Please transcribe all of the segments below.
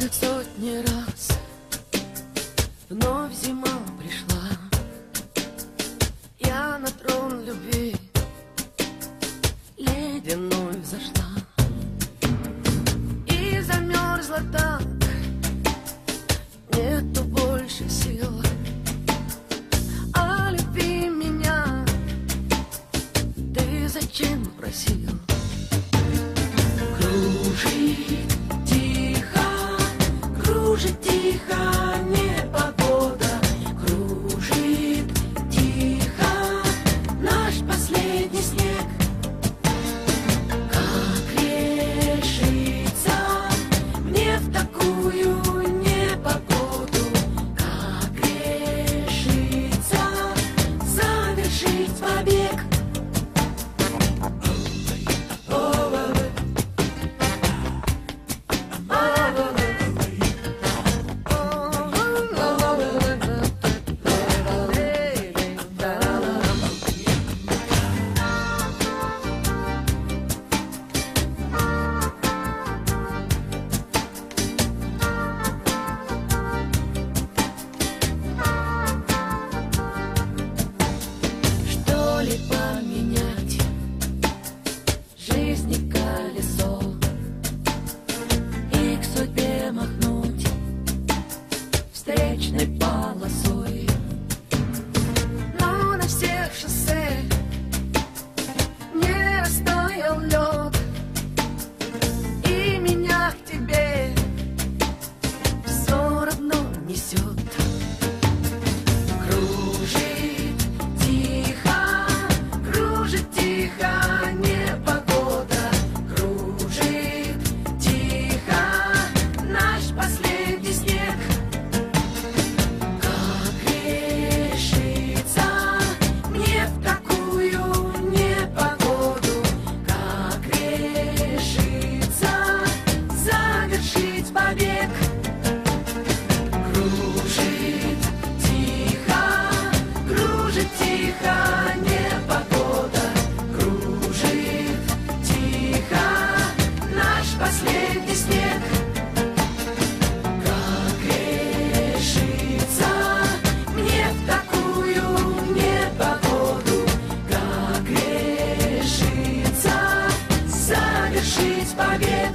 Как и сотни раз вновь зима пришла, я на трон любви ледяной взошла и замерзла так, нету больше сил. А люби меня ты зачем просил? Кружит тихо непогода, кружит тихо наш последний снег. Как решиться мне в такую непогоду, как решиться завершить побег? Поменять жизни колесо и к судьбе махнуть встречной полосой. Но на всех шоссе не растаял лед, и меня к тебе все равно несет. Тихо непогода, кружит тихо наш последний снег. Как решиться мне в такую непогоду, как решиться завершить побег? Кружит тихо непогода, последний снег. Как решиться мне в такую непогоду, как решиться завершить побег?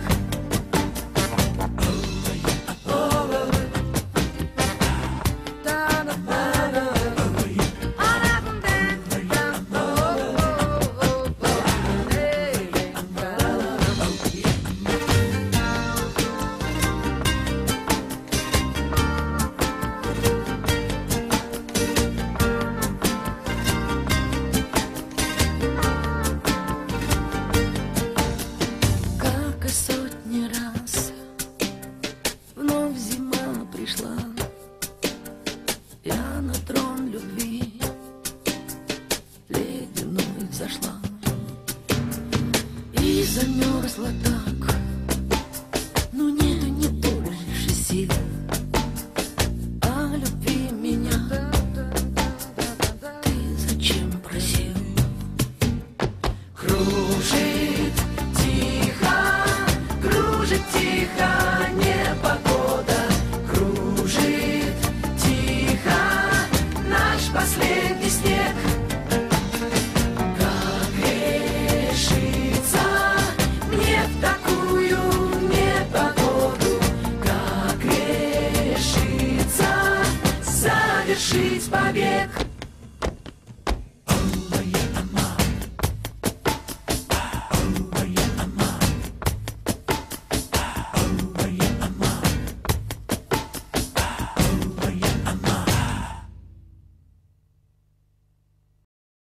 Сотни раз вновь зима пришла, я на трон любви ледяной взошла и замерзла так, но не больше сил. А люби меня ты зачем просил? Кружит тихо непогода, кружит тихо наш последний снег. Как решиться мне в такую непогоду, как решиться завершить побег?